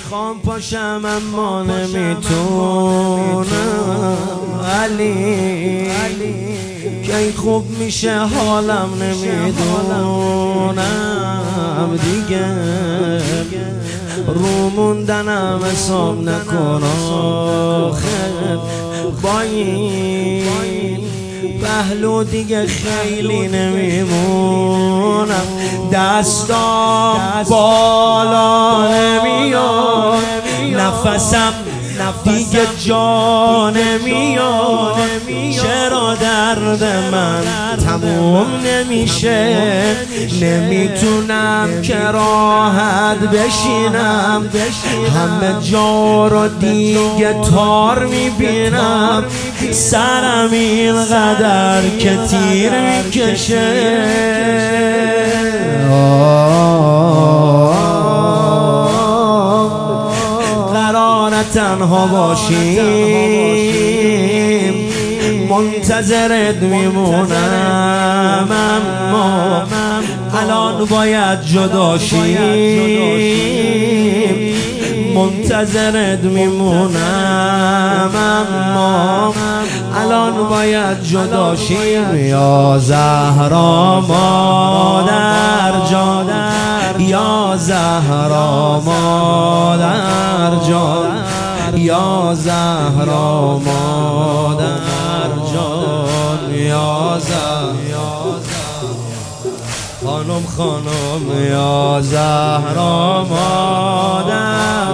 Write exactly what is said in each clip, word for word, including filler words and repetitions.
میخوام پاشم اما نمیتونم علی که خوب میشه حالم نمیدونم دیگه رو موندنم حساب نکن آخر با این پهلو دیگه خیلی نمیمونم دستام بالا نمیاد نفسم دیگه جا نمیاد چرا درد من تموم نمیشه نمیتونم که راحت بشینم همه جا رو دیگه تار میبینم سرم اینقدر که تیر میکشه قرار تنها باشیم منتظرت میمونم اما الان باید جدا شیم منتظرت میمونم اما الان باید جدا شیم یا زهرا مادر جان یا زهرا مادر جان یا زهرا مادر جان یا زهرا خانم خانم یا زهرا مادر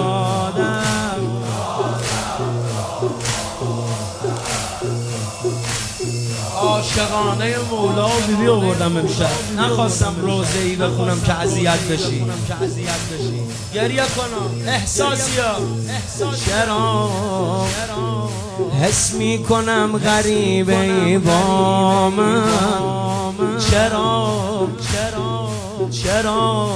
عاشقانه مولا و بیبی آوردم امشب نخواستم روزه ای بخونم که اذیت بشی گریه کنم احساسی ها چرا حس میکنم غریبه ای با من چرا چرا چرا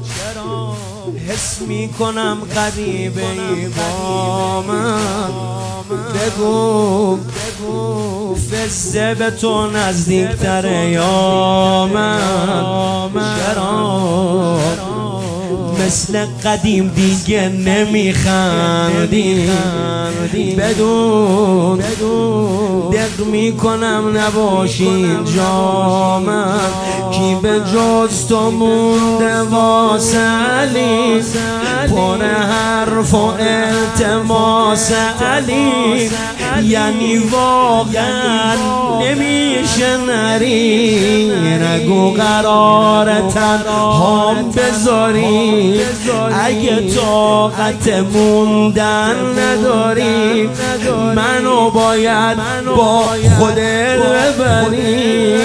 حس میکنم غریبه ای با من بگو فزه به تو نزدیکتره یا من چرا مثل قدیم دیگه نمیخندی بدون دق میکنم نباشی اینجا من کی به جز تو مونده واسه علی پر حرف و التماس علی یعنی واقعا نمیشه نری نگو قرار تنها بذاری اگه طاقت موندن نداری منو باید با خودت ببری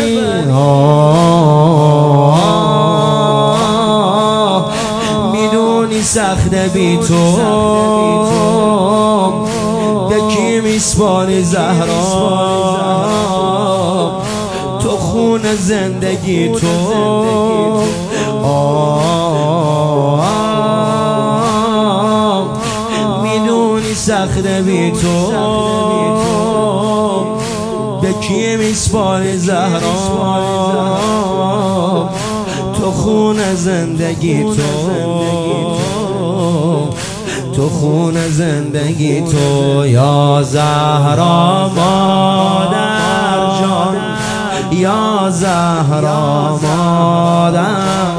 میدونی سخت بی تو به کی میسپاری زهرا تو خون زندگی تو میدونی سخت بی تو به کی میسپاری زهرا تو خون زندگی تو تو خون زندگی تو یا زهرا مادر جان یا زهرا مادر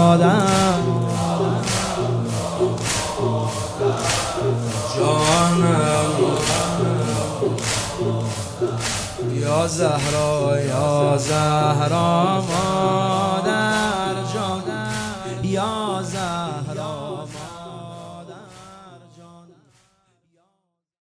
جانم یا زهرا یا زهرا مادر جان یا زهرا